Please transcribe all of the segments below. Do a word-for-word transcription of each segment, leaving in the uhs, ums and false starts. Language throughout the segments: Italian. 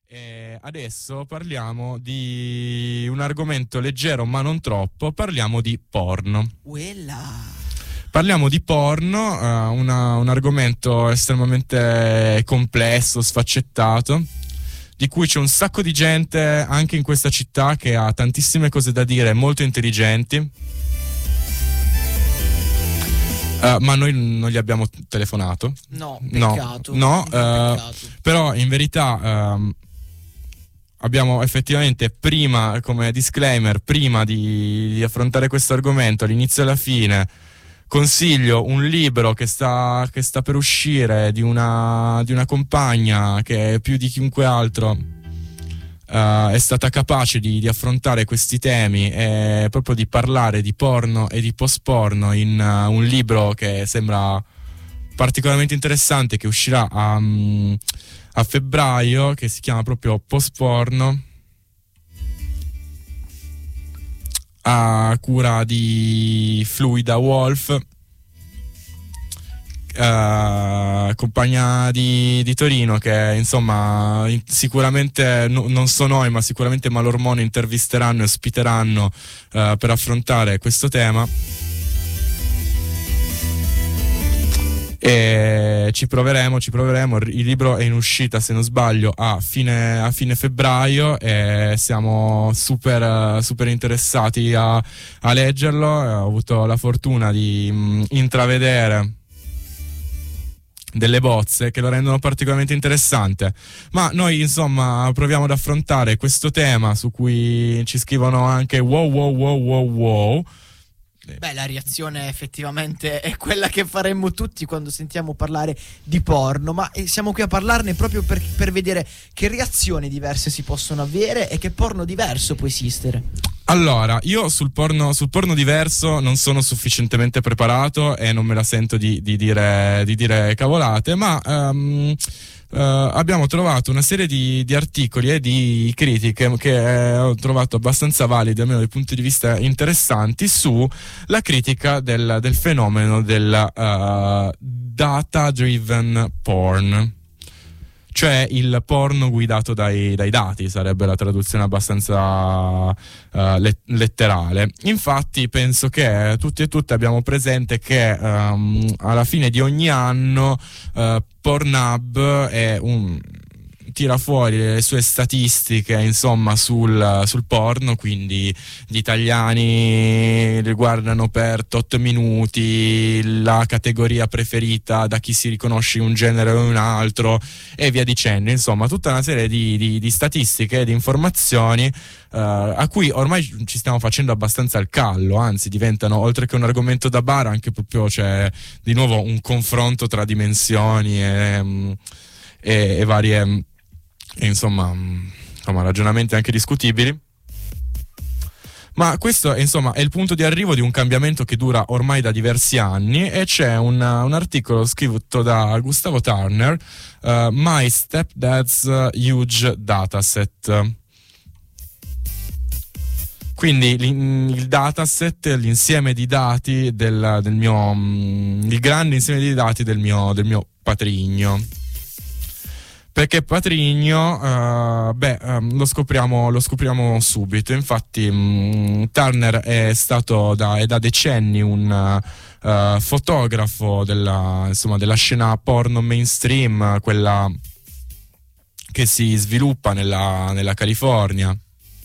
E adesso parliamo di un argomento leggero ma non troppo, parliamo di porno. Uella. Parliamo di porno, uh, una, un argomento estremamente complesso, sfaccettato, di cui c'è un sacco di gente anche in questa città che ha tantissime cose da dire, molto intelligenti. Uh, ma noi non gli abbiamo telefonato. No, peccato. No, no uh, peccato. Però in verità uh, abbiamo effettivamente prima, come disclaimer, prima di, di affrontare questo argomento, all'inizio e alla fine, consiglio un libro che sta, che sta per uscire di una, di una compagna che più di chiunque altro uh, è stata capace di, di affrontare questi temi e proprio di parlare di porno e di post porno in uh, un libro che sembra particolarmente interessante, che uscirà a, um, a febbraio, che si chiama proprio Post Porno, a cura di Fluida Wolf, uh, compagnia di, di Torino, che insomma in, sicuramente no, non so noi, ma sicuramente Malormone intervisteranno e ospiteranno uh, per affrontare questo tema. E ci proveremo, ci proveremo. Il libro è in uscita, se non sbaglio, a fine, a fine febbraio e siamo super, super interessati a, a leggerlo. Ho avuto la fortuna di mh, intravedere delle bozze che lo rendono particolarmente interessante. Ma noi insomma proviamo ad affrontare questo tema, su cui ci scrivono anche wow wow wow wow wow. Beh, la reazione effettivamente è quella che faremmo tutti quando sentiamo parlare di porno, ma siamo qui a parlarne proprio per, per vedere che reazioni diverse si possono avere e che porno diverso può esistere. Allora, io sul porno, sul porno diverso non sono sufficientemente preparato e non me la sento di, di, dire, di dire cavolate, ma um, uh, abbiamo trovato una serie di, di articoli e di critiche che eh, ho trovato abbastanza validi, almeno dai punti di vista interessanti, su la critica del, del fenomeno del uh, data-driven porn. Cioè il porno guidato dai, dai dati, sarebbe la traduzione abbastanza uh, let- letterale. Infatti penso che tutti e tutte abbiamo presente che um, alla fine di ogni anno uh, Pornhub è un... tira fuori le sue statistiche insomma sul, sul porno, quindi gli italiani li guardano per otto minuti, la categoria preferita da chi si riconosce in un genere o in un altro e via dicendo, insomma tutta una serie di, di, di statistiche e di informazioni uh, a cui ormai ci stiamo facendo abbastanza il callo, anzi diventano, oltre che un argomento da bar, anche proprio c'è di nuovo un confronto tra dimensioni e, e, e varie E insomma, insomma, ragionamenti anche discutibili. Ma questo insomma è il punto di arrivo di un cambiamento che dura ormai da diversi anni, e c'è un, un articolo scritto da Gustavo Turner, uh, My Stepdad's Huge Dataset. Quindi il dataset, l'insieme di dati del, del mio, il grande insieme di dati del mio, del mio patrigno. Perché patrigno, uh, beh, um, lo scopriamo, lo scopriamo subito. Infatti um, Turner è stato da, è da decenni un uh, fotografo della, insomma, della scena porno mainstream, quella che si sviluppa nella, nella California.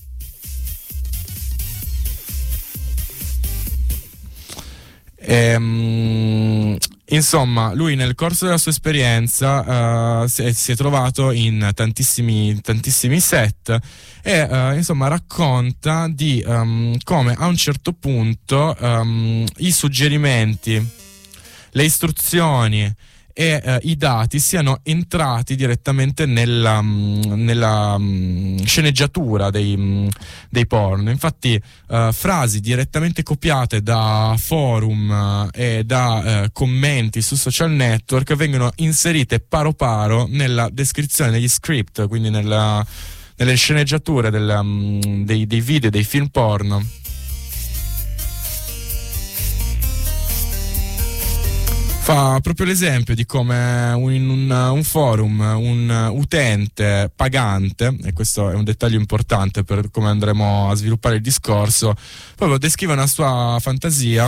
E, um, Insomma, lui nel corso della sua esperienza uh, si, è, si è trovato in tantissimi, tantissimi set e uh, insomma racconta di um, come a un certo punto um, i suggerimenti, le istruzioni e uh, i dati siano entrati direttamente nella, um, nella um, sceneggiatura dei, um, dei porno. Infatti uh, frasi direttamente copiate da forum uh, e da uh, commenti su social network vengono inserite paro paro nella descrizione degli script, quindi nella, nelle sceneggiature del, um, dei, dei video, dei film porno. Fa proprio l'esempio di come un, un, un forum, un utente pagante, e questo è un dettaglio importante per come andremo a sviluppare il discorso, proprio descrive una sua fantasia.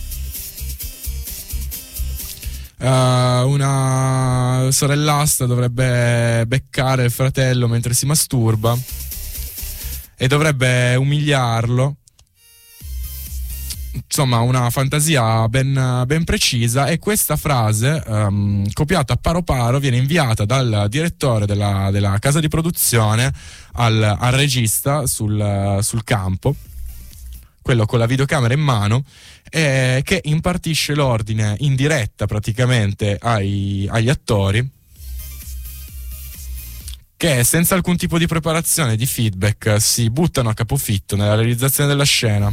Uh, una sorellastra dovrebbe beccare il fratello mentre si masturba e dovrebbe umiliarlo. Insomma, una fantasia ben, ben precisa, e questa frase, um, copiata a paro paro, viene inviata dal direttore della, della casa di produzione al, al regista sul, sul campo, quello con la videocamera in mano, eh, che impartisce l'ordine in diretta praticamente ai, agli attori, che senza alcun tipo di preparazione, di feedback, si buttano a capofitto nella realizzazione della scena.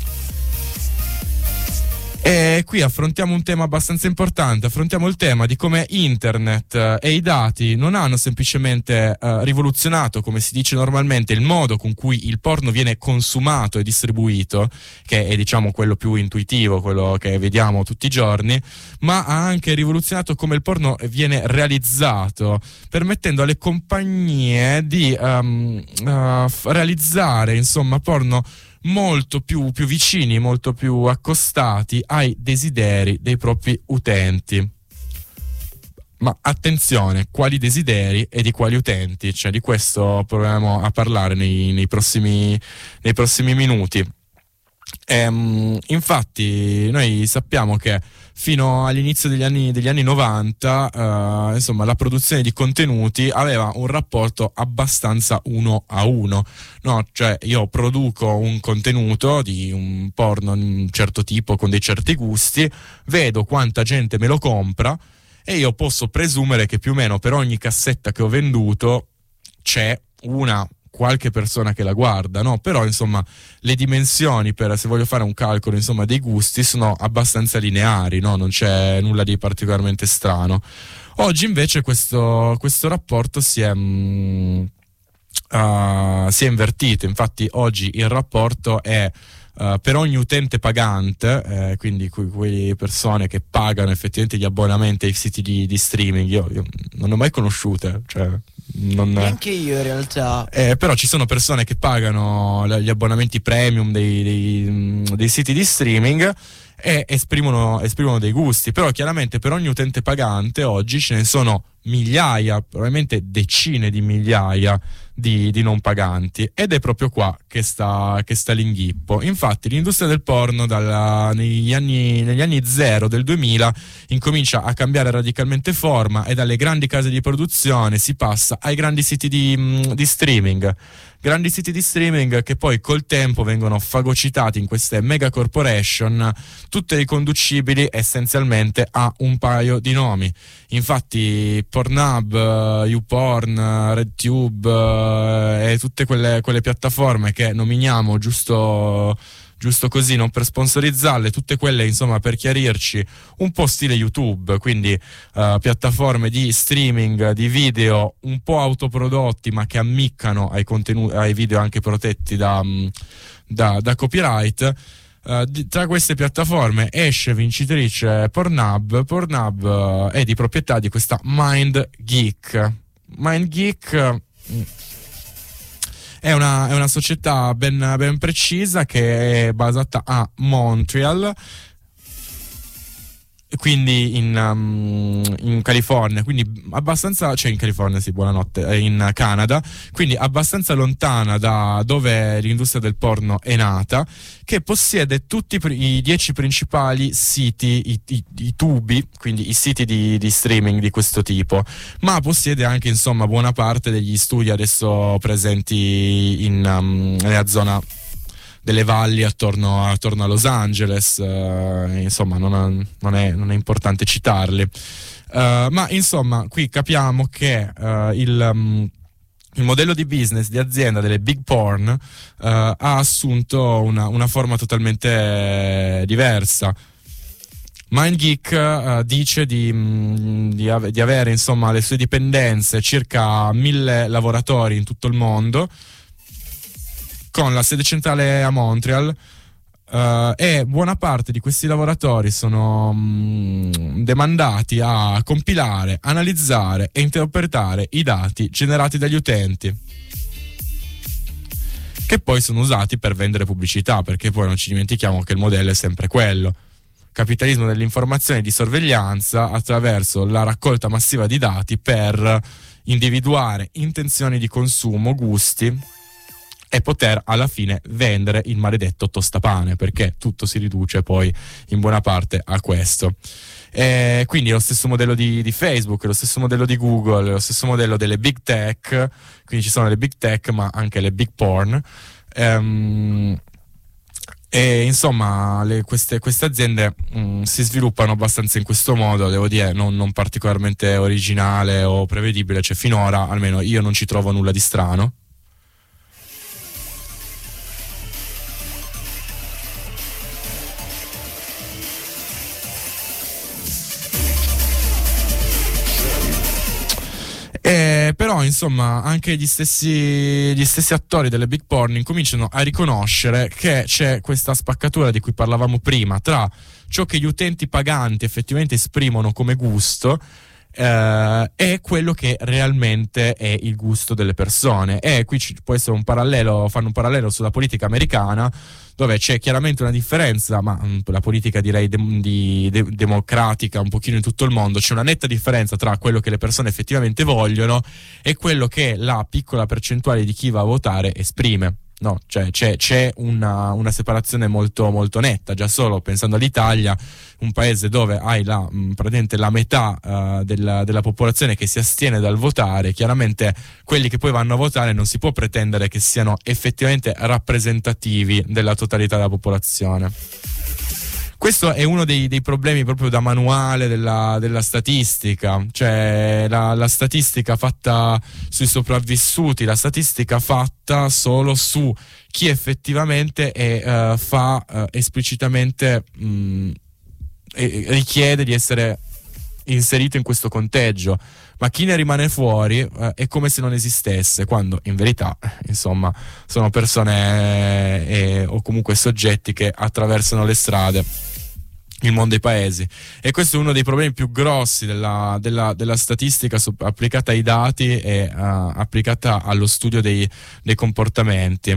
E qui affrontiamo un tema abbastanza importante, affrontiamo il tema di come internet eh, e i dati non hanno semplicemente eh, rivoluzionato, come si dice normalmente, il modo con cui il porno viene consumato e distribuito, che è diciamo quello più intuitivo, quello che vediamo tutti i giorni, ma ha anche rivoluzionato come il porno viene realizzato, permettendo alle compagnie di um, uh, realizzare insomma porno molto più, più vicini, molto più accostati ai desideri dei propri utenti. Ma attenzione, quali desideri e di quali utenti? Cioè, di questo proviamo a parlare nei, nei, prossimi, nei prossimi minuti. Ehm, infatti noi sappiamo che fino all'inizio degli anni, degli anni novanta eh, insomma la produzione di contenuti aveva un rapporto abbastanza uno a uno, no? Cioè io produco un contenuto di un porno di un certo tipo con dei certi gusti, vedo quanta gente me lo compra e io posso presumere che più o meno per ogni cassetta che ho venduto c'è una qualche persona che la guarda, no? Però insomma le dimensioni, per se voglio fare un calcolo insomma dei gusti, sono abbastanza lineari, no? Non c'è nulla di particolarmente strano. Oggi invece questo, questo rapporto si è mh, uh, si è invertito. Infatti oggi il rapporto è Uh, per ogni utente pagante, eh, quindi que- quelle persone che pagano effettivamente gli abbonamenti ai siti di, di streaming, io, io non ho mai conosciute, cioè non, neanche io in realtà, eh, però ci sono persone che pagano gli abbonamenti premium dei, dei, dei siti di streaming e esprimono, esprimono dei gusti, però chiaramente per ogni utente pagante oggi ce ne sono migliaia, probabilmente decine di migliaia di, di non paganti, ed è proprio qua che sta, che sta l'inghippo. Infatti l'industria del porno dalla, negli, anni, negli anni zero del duemila incomincia a cambiare radicalmente forma e dalle grandi case di produzione si passa ai grandi siti di, di streaming. Grandi siti di streaming che poi col tempo vengono fagocitati in queste mega corporation, tutte riconducibili essenzialmente a un paio di nomi. Infatti Pornhub, YouPorn, RedTube uh, e tutte quelle, quelle piattaforme che nominiamo giusto... giusto così, non per sponsorizzarle, tutte quelle insomma per chiarirci un po' stile YouTube, quindi uh, piattaforme di streaming di video un po' autoprodotti ma che ammiccano ai contenuti, ai video anche protetti da, da, da copyright. Uh, di, tra queste piattaforme esce vincitrice Pornhub. Pornhub uh, è di proprietà di questa MindGeek. MindGeek uh, È una, è una società ben, ben precisa che è basata a Montreal, quindi in, um, in California, quindi abbastanza, cioè in California sì, buonanotte, in Canada, quindi abbastanza lontana da dove l'industria del porno è nata, che possiede tutti i dieci principali siti, i, i, i tubi, quindi i siti di, di streaming di questo tipo, ma possiede anche insomma buona parte degli studi adesso presenti in, um, nella zona delle valli attorno, attorno a Los Angeles, uh, insomma non, ha, non, è, non è importante citarli, uh, ma insomma qui capiamo che uh, il, um, il modello di business di azienda delle big porn uh, ha assunto una, una forma totalmente diversa. MindGeek uh, dice di, mh, di, ave- di avere insomma alle sue dipendenze circa mille lavoratori in tutto il mondo, con la sede centrale a Montreal, Uh, e buona parte di questi lavoratori sono mh, demandati a compilare, analizzare e interpretare i dati generati dagli utenti, che poi sono usati per vendere pubblicità, perché poi non ci dimentichiamo che il modello è sempre quello: capitalismo dell'informazione e di sorveglianza attraverso la raccolta massiva di dati per individuare intenzioni di consumo, gusti, e poter alla fine vendere il maledetto tostapane, perché tutto si riduce poi in buona parte a questo. E quindi lo stesso modello di, di Facebook, lo stesso modello di Google, lo stesso modello delle big tech, quindi ci sono le big tech ma anche le big porn. Ehm, e insomma le, queste, queste aziende mh, si sviluppano abbastanza in questo modo, devo dire, non, non particolarmente originale o prevedibile, cioè finora almeno io non ci trovo nulla di strano. Eh, però insomma anche gli stessi, gli stessi attori delle big porn incominciano a riconoscere che c'è questa spaccatura di cui parlavamo prima tra ciò che gli utenti paganti effettivamente esprimono come gusto eh, e quello che realmente è il gusto delle persone. E qui ci può essere un parallelo, fanno un parallelo sulla politica americana, dove c'è chiaramente una differenza, ma mh, la politica direi de- di, de- democratica un pochino in tutto il mondo, c'è una netta differenza tra quello che le persone effettivamente vogliono e quello che la piccola percentuale di chi va a votare esprime. No, cioè c'è, c'è una, una separazione molto, molto netta, già solo pensando all'Italia, un paese dove hai la, mh, praticamente la metà uh, della, della popolazione che si astiene dal votare. Chiaramente quelli che poi vanno a votare non si può pretendere che siano effettivamente rappresentativi della totalità della popolazione. Questo è uno dei, dei problemi proprio da manuale della, della statistica, cioè la, la statistica fatta sui sopravvissuti, la statistica fatta solo su chi effettivamente è, uh, fa uh, esplicitamente mh, e, richiede di essere inserito in questo conteggio, ma chi ne rimane fuori uh, è come se non esistesse, quando in verità insomma sono persone eh, o comunque soggetti che attraversano le strade, il mondo dei paesi. E questo è uno dei problemi più grossi della, della, della statistica su, applicata ai dati e uh, applicata allo studio dei, dei comportamenti.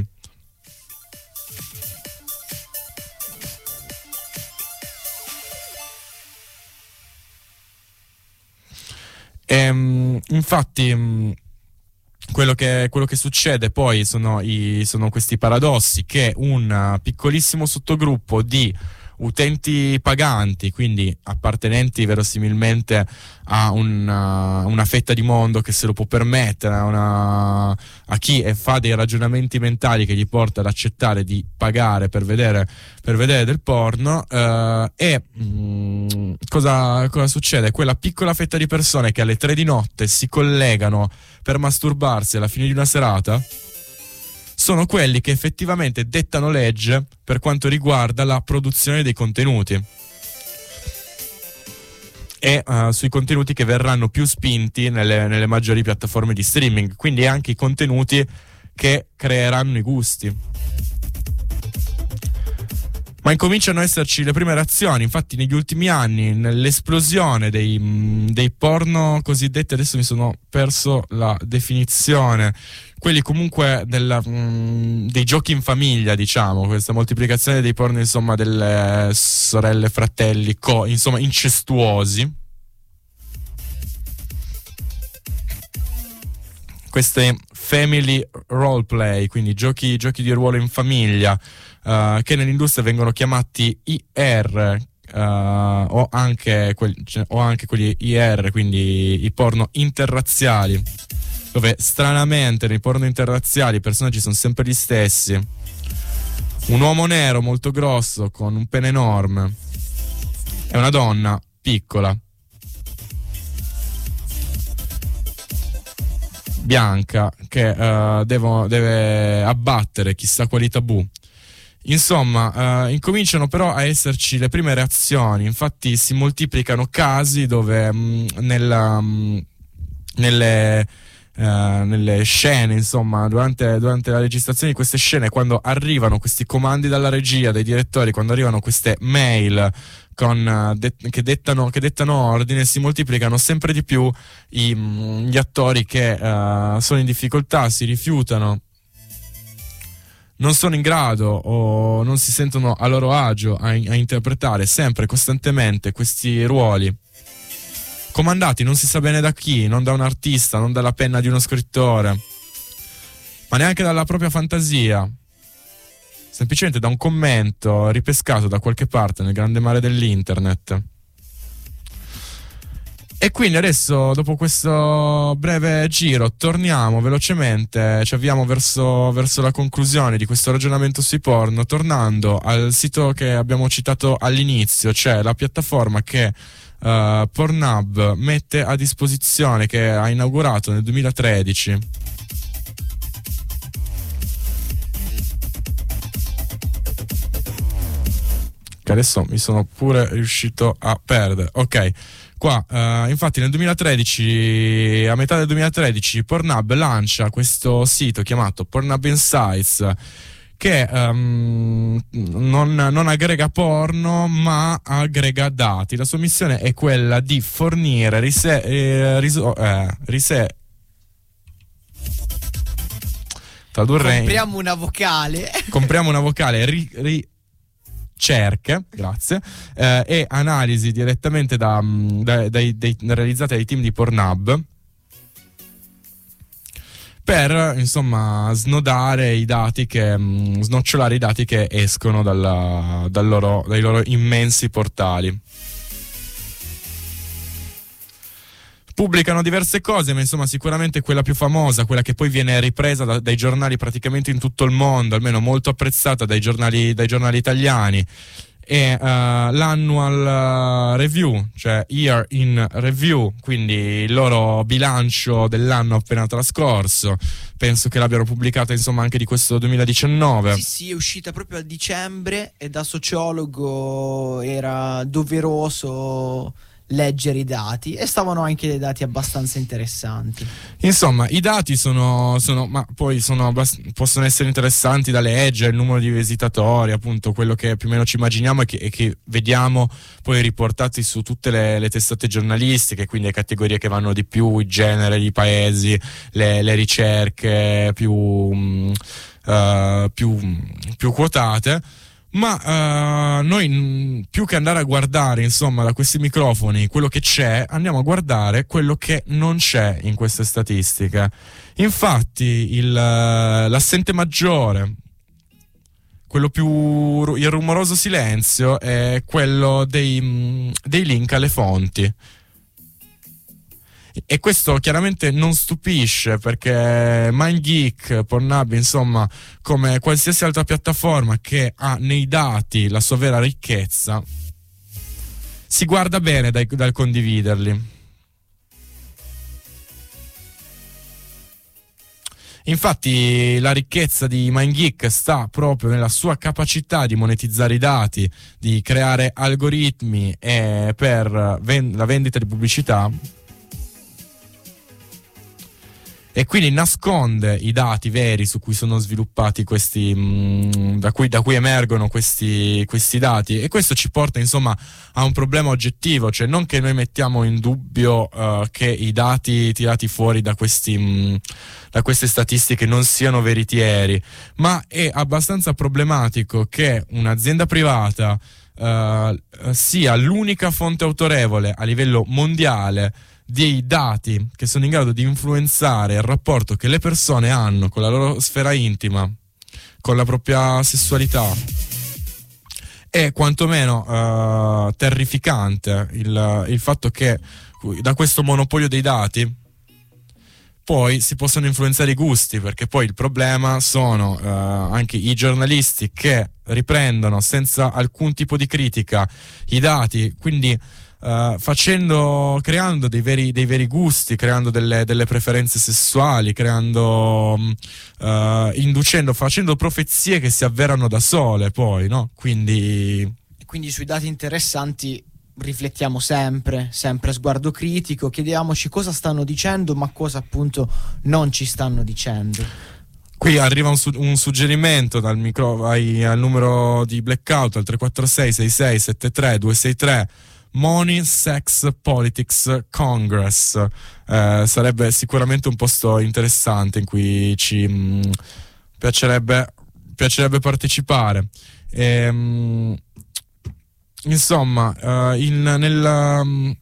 E, um, infatti um, quello che, quello che succede poi sono, i, sono questi paradossi che un piccolissimo sottogruppo di utenti paganti, quindi appartenenti verosimilmente a una, una fetta di mondo che se lo può permettere, a, una, a chi e fa dei ragionamenti mentali che gli porta ad accettare di pagare per vedere, per vedere del porno, eh, e mh, cosa, cosa succede? Quella piccola fetta di persone che alle tre di notte si collegano per masturbarsi alla fine di una serata sono quelli che effettivamente dettano legge per quanto riguarda la produzione dei contenuti e uh, sui contenuti che verranno più spinti nelle, nelle maggiori piattaforme di streaming, quindi anche i contenuti che creeranno i gusti. Ma incominciano ad esserci le prime reazioni. Infatti negli ultimi anni, nell'esplosione dei, mh, dei porno cosiddetti, adesso mi sono perso la definizione, quelli comunque della, mh, dei giochi in famiglia, diciamo, questa moltiplicazione dei porno, insomma, delle sorelle, fratelli, co, insomma, incestuosi. Queste family roleplay, quindi giochi, giochi di ruolo in famiglia, Uh, che nell'industria vengono chiamati I R, uh, o, anche quelli, o anche quelli I R, quindi i porno interrazziali, dove stranamente nei porno interrazziali i personaggi sono sempre gli stessi: un uomo nero molto grosso con un pene enorme e una donna piccola bianca che uh, devo, deve abbattere chissà quali tabù. Insomma, uh, incominciano però a esserci le prime reazioni. Infatti si moltiplicano casi dove mh, nella, mh, nelle, eh, nelle scene, insomma, durante, durante la registrazione di queste scene, quando arrivano questi comandi dalla regia, dai direttori, quando arrivano queste mail con, uh, de- che, dettano, che dettano ordine, si moltiplicano sempre di più i, mh, gli attori che uh, sono in difficoltà, si rifiutano, non sono in grado o non si sentono a loro agio a, a interpretare sempre, costantemente questi ruoli, comandati non si sa bene da chi, non da un artista, non dalla penna di uno scrittore, ma neanche dalla propria fantasia, semplicemente da un commento ripescato da qualche parte nel grande mare dell'internet. E quindi adesso, dopo questo breve giro, torniamo velocemente, ci avviamo verso, verso la conclusione di questo ragionamento sui porno, tornando al sito che abbiamo citato all'inizio, cioè la piattaforma che uh, Pornhub mette a disposizione, che ha inaugurato nel duemilatredici. Che adesso mi sono pure riuscito a perdere. Ok. Qua, uh, infatti nel duemilatredici, a metà del duemilatredici, Pornhub lancia questo sito chiamato Pornhub Insights, che um, non, non aggrega porno ma aggrega dati. La sua missione è quella di fornire rise, eh, riso, eh, rise tradurre compriamo una vocale compriamo una vocale ri, ri cerche, grazie, eh, e analisi direttamente da, da, dai, dai, realizzate dai team di Pornhub per, insomma, snodare i dati che, mh, snocciolare i dati che escono dalla, dal loro, dai loro immensi portali. Pubblicano diverse cose, ma insomma sicuramente quella più famosa, quella che poi viene ripresa da, dai giornali praticamente in tutto il mondo, almeno molto apprezzata dai giornali, dai giornali italiani, è uh, l'annual uh, review, cioè year in review, quindi il loro bilancio dell'anno appena trascorso. Penso che l'abbiano pubblicata, insomma, anche di questo duemiladiciannove. Sì, sì, è uscita proprio a dicembre e da sociologo era doveroso leggere i dati, e stavano anche dei dati abbastanza interessanti. Insomma, i dati sono, sono ma poi sono abbast- possono essere interessanti da leggere, il numero di visitatori, appunto quello che più o meno ci immaginiamo e che, e che vediamo poi riportati su tutte le, le testate giornalistiche, quindi le categorie che vanno di più, il genere, i paesi, le, le ricerche più, uh, più, più quotate. Ma uh, noi, più che andare a guardare, insomma, da questi microfoni quello che c'è, andiamo a guardare quello che non c'è in queste statistiche. Infatti il, uh, l'assente maggiore, quello più, il rumoroso silenzio, è quello dei, dei link alle fonti. E questo chiaramente non stupisce, perché MindGeek, Pornhub, insomma, come qualsiasi altra piattaforma che ha nei dati la sua vera ricchezza, si guarda bene dai, dal condividerli. Infatti la ricchezza di MindGeek sta proprio nella sua capacità di monetizzare i dati, di creare algoritmi e per ven- la vendita di pubblicità, e quindi nasconde i dati veri su cui sono sviluppati questi, mh, da, cui, da cui emergono questi, questi dati. E questo ci porta, insomma, a un problema oggettivo, cioè non che noi mettiamo in dubbio uh, che i dati tirati fuori da, questi, mh, da queste statistiche non siano veritieri, ma è abbastanza problematico che un'azienda privata uh, sia l'unica fonte autorevole a livello mondiale dei dati che sono in grado di influenzare il rapporto che le persone hanno con la loro sfera intima, con la propria sessualità. È quantomeno uh, terrificante il, il fatto che da questo monopolio dei dati poi si possono influenzare i gusti, perché poi il problema sono uh, anche i giornalisti che riprendono senza alcun tipo di critica i dati, quindi Uh, facendo, creando dei veri, dei veri gusti, creando delle, delle preferenze sessuali, creando, uh, inducendo, facendo profezie che si avverano da sole, poi, no? Quindi, quindi sui dati interessanti riflettiamo sempre, sempre a sguardo critico, chiediamoci cosa stanno dicendo, ma cosa appunto non ci stanno dicendo. Qui arriva un, su- un suggerimento dal micro, vai al numero di Blackout al tre quattro sei sei sei sette tre due sei tre. Money, Sex, Politics, Congress. Eh, sarebbe sicuramente un posto interessante in cui ci mh, piacerebbe, piacerebbe partecipare. E, mh, insomma, uh, in, nel... Um,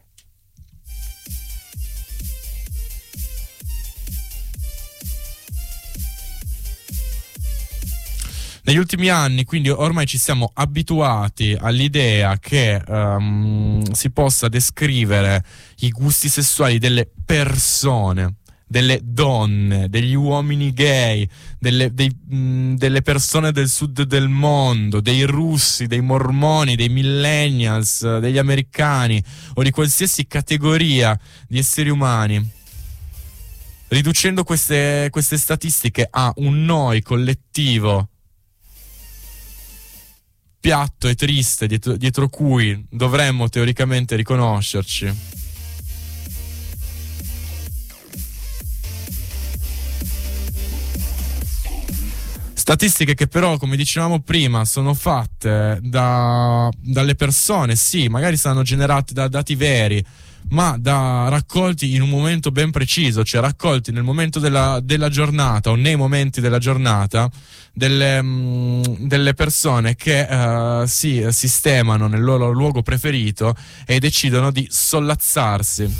negli ultimi anni, quindi ormai ci siamo abituati all'idea che um, si possa descrivere i gusti sessuali delle persone, delle donne, degli uomini gay, delle, dei, mh, delle persone del sud del mondo, dei russi, dei mormoni, dei millennials, degli americani o di qualsiasi categoria di esseri umani, riducendo queste, queste statistiche a un noi collettivo piatto e triste dietro, dietro cui dovremmo teoricamente riconoscerci. Statistiche che però, come dicevamo prima, sono fatte da, dalle persone, sì, magari saranno generate da dati veri, ma da raccolti in un momento ben preciso, cioè raccolti nel momento della, della giornata o nei momenti della giornata delle, mh, delle persone che uh, si sistemano nel loro luogo preferito e decidono di sollazzarsi.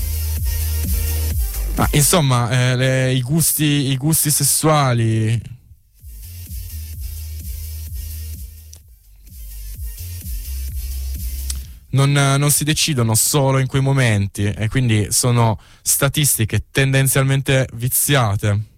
Ah, insomma, eh, le, i gusti, i gusti sessuali Non, non si decidono solo in quei momenti e quindi sono statistiche tendenzialmente viziate.